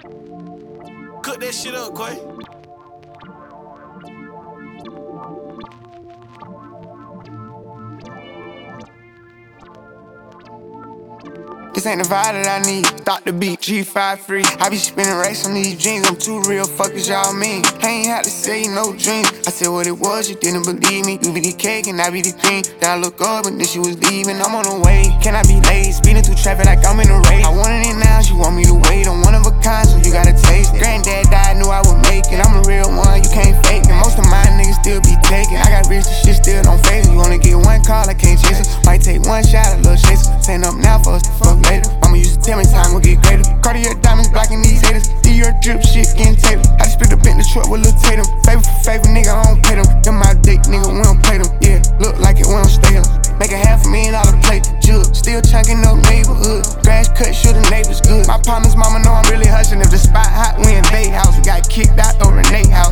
Cook that shit up, Quay. This ain't the vibe that I need. Dr. Beat, G5 free. I be spinning racks on these jeans. I'm too real, fuck as y'all mean. I ain't had to say no dreams. I said what it was, you didn't believe me. You be the cake and I be the cream. Then I look up and then she was leaving. I'm on the way. Can I be late? Speeding through traffic like I'm in a race. I wanted it now, she want me to wait. I'm one of a kind, so you gotta taste it. Granddad died, knew I would make it. I'm a real one, you can't fake it. Most of my niggas still be taking. I got rich, the shit still don't phase it. You only get one call, I can't chase it. Might take one shot, a little chaser. Stand up now for us to fuck later. Mama used to tell me time will get greater. Cartier diamonds blocking these haters. Your drip shit getting tailored. I just spit up in the truck with Lil Tatum. Favor for favor, nigga, I don't pay them. Them my dick, nigga, we don't play them. Yeah, look like it, we don't stay them. Make a $500,000 plate, jug. Still chunking up neighborhood. Grass cut, sure the neighbors good. My partner's mama know I'm really hustling. If the spot hot, we invade house. We got kicked out over Nate house.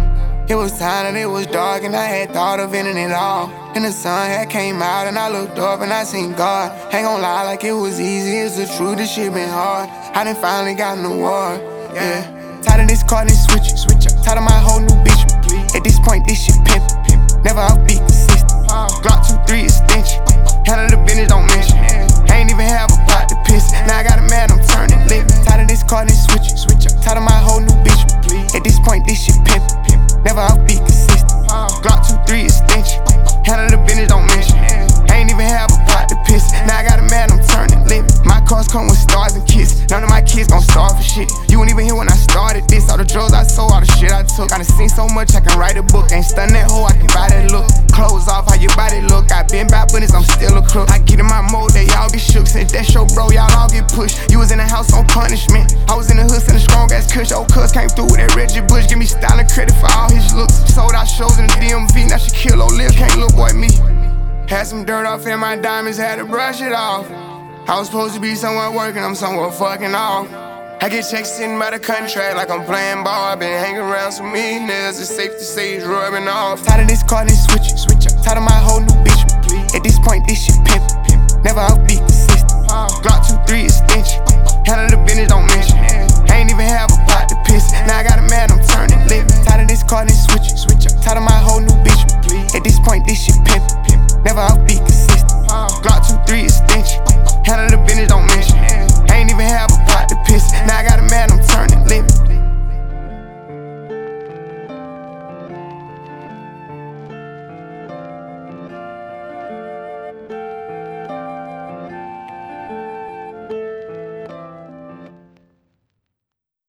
It was time and it was dark and I had thought of ending it all. And the sun had came out and I looked up and I seen God. Ain't gon' lie like it was easy, it's the truth, this shit been hard. I done finally got an award, yeah. Tired of this car, this switch up. Tired of my whole new bitch. At this point, this shit pimp. Never outbeat consistent. Glock 2-3 extension. Handle the business, don't mention. I ain't even have a pot to piss. Now I got a man, I'm turning lit. Tired of this car, this switch up. Tired of my whole new bitch. At this point, this shit pimp. Never outbeat consistent. Glock 2-3 extension. Handle the business, don't mention. I ain't even have a pot to piss. Now I got a man, I'm turning lit. My cars come with stars and kids. None of my kids gon' starve for shit. You weren't even here when I started this. All the drugs I sold, all the shit I took. I done seen so much, I can write a book. Ain't stun that hoe, I can buy that look. Clothes off, how your body look. I been by business, I'm still a crook. I get in my mode, they all get shook. Since that show, bro, y'all all get pushed. You was in the house on punishment. I was in the hood, sending strong ass kush. Old cuz came through with that Reggie Bush. Give me style and credit for all his looks. Sold out shows in the DMV, now she kill old Lil, can't little boy me. Had some dirt off in my diamonds, had to brush it off. I was supposed to be somewhere working, I'm somewhere fucking off. I get checks sitting by the contract like I'm playing ball. I been hanging around some millionaires, it's safe to say it's rubbing off. Tired of this car, this switch up. Tired of my whole new bitch. At this point, this shit pimp. Never outbeat consistent. Glock 2-3 extension. Handle the business, don't mention. I ain't even have a pot to piss. Now I got a man, I'm turning lit. Tired of this car, this switch